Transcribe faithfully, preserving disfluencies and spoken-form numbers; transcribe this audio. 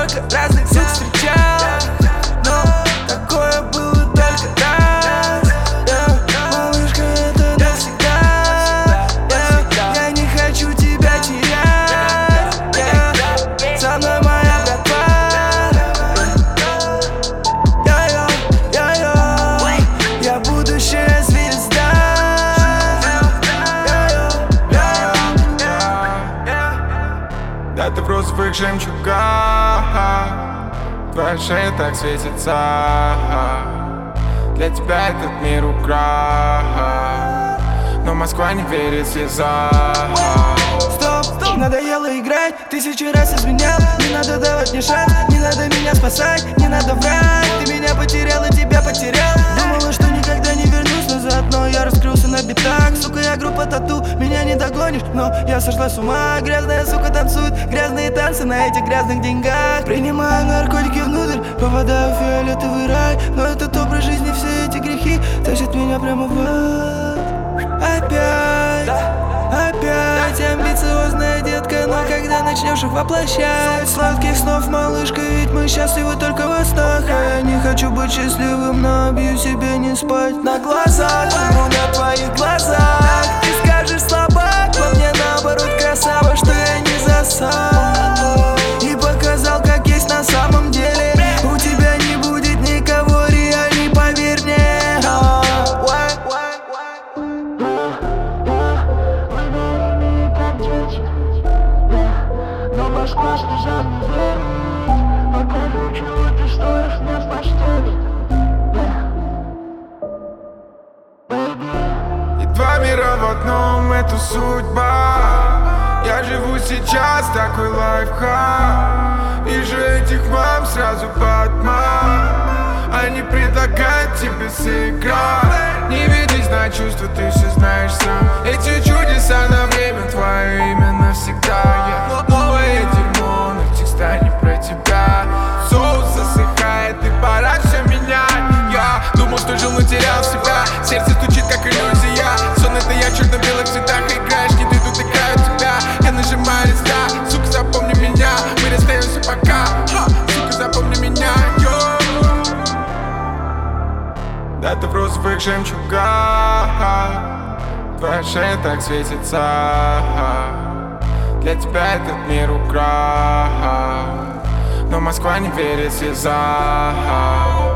столько разных сук встречал, но такое было только раз. yeah. Малышка, это навсегда. yeah. Я не хочу тебя терять. yeah. Со мной моя братва. Я-я, я-я, я будущая звезда. Да ты в розовых жемчугах, твоя шея так светится. Для тебя этот мир украл, но Москва не верит слезам. Стоп, стоп, надоело играть, тысячу раз изменял. Не надо давать мне шанс, не надо меня спасать, не надо врать. Ты меня потерял и тебя потерял. Думала, что никогда не вернусь назад, но я раскрылся на битах. Сука, я группа тату, меня не догонишь, но я сошла с ума. Грязная сука танцует, грязные танцы на этих грязных деньгах. Принимаю наркотики внутрь, попадаю в фиолетовый рай. Но этот образ жизни, все эти грехи тащат меня прямо в ад. Опять, опять амбициозная детка, но когда начнешь их воплощать? Сладких снов, малышка, ведь мы счастливы только во снах. А я не хочу быть счастливым, но обью себе не спать на глазах. Ну, на твоих глазах ты скажешь слабак, но мне наоборот красава, что я не засал и показал, как есть на самом деле. У тебя не будет никого реальней, поверь мне. Но Москва слезам не верит, а короче, вот ты стоишь мне в постели. И два мира в одном, это судьба. Я живу сейчас, такой лайфхак. Вижу этих мам сразу под мам. Они предлагают тебе сыграть. Не ведись на чувства, ты все знаешь сам. Эти чудеса на время, твое имя навсегда. Я новое дерьмо, но текста не про тебя. Соус засыхает, и пора все менять. Я думал, что жил, но терял себя. Сердце стучит, как иллюзия. Сон это я в черно-белых цветах. Играешь, не ты, тут играю тебя. Я нажимаю листа, сука, запомни меня. Мы расстаемся пока, Ха, сука, запомни меня. Йо. Да ты в розовых жемчугах, твоя шея так светится. Для тебя этот мир украл, но Москва не верит слезам.